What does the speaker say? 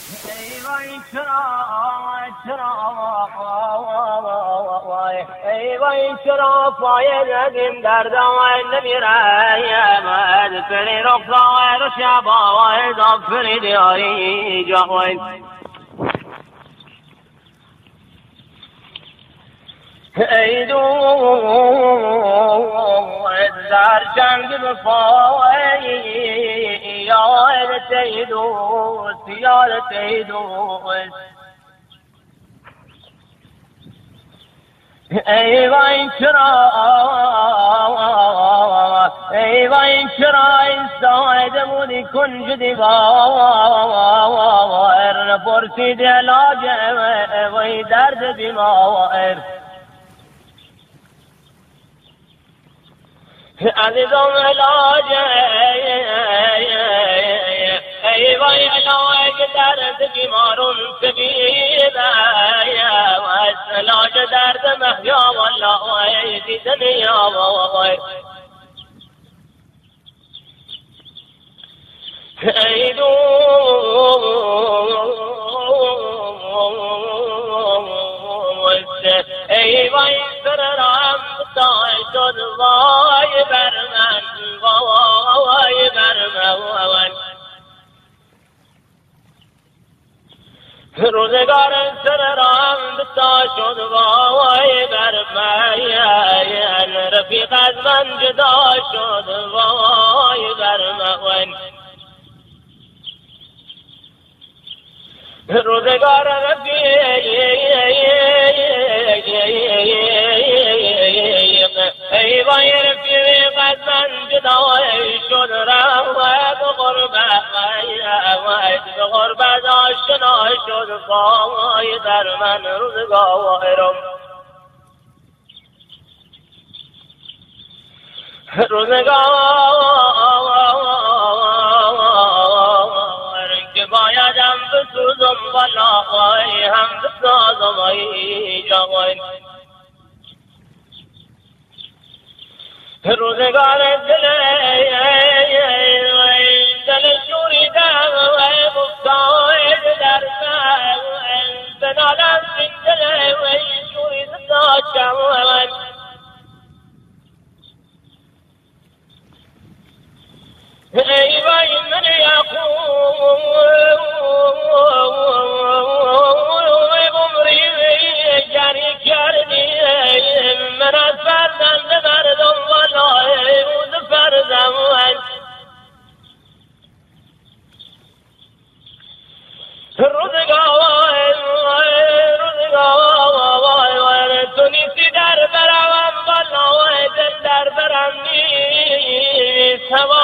ای وای چرا پای ندیم در دوای نمیره مد فری رخصای رو شبای دافری دیاری جاوی ای دوست در جنگ بپای یادت ای دوست یادت ای دوست ای وای چرا ایستاده بودی کنج دیوار نپرسید علاج وای درد بیمار عزیزم علاج ای وای علاج درد بیمارون سبیده علاج درد محیا والله دیدن یا وای ای دوست ای وای سرم بتای شد وای بر من وای بر من روزگار سرم بتای شد وای بر من رفیق از من جدا شد وای بر من روزگار رفیق ای وای رفیق از من جدا شد رفت غربت آشنا شد وای در من روزگارم که بایدم بسوزم والله هم بسازم ای جوان روزگار دل شوریدم مفتاید در من بنادم این دل شورید داشتم ای وای من یقوم عمری جری کردی من از فرزند مردم والله روز فرزم روزگار تو نیستی در برم والله دل در برم نیست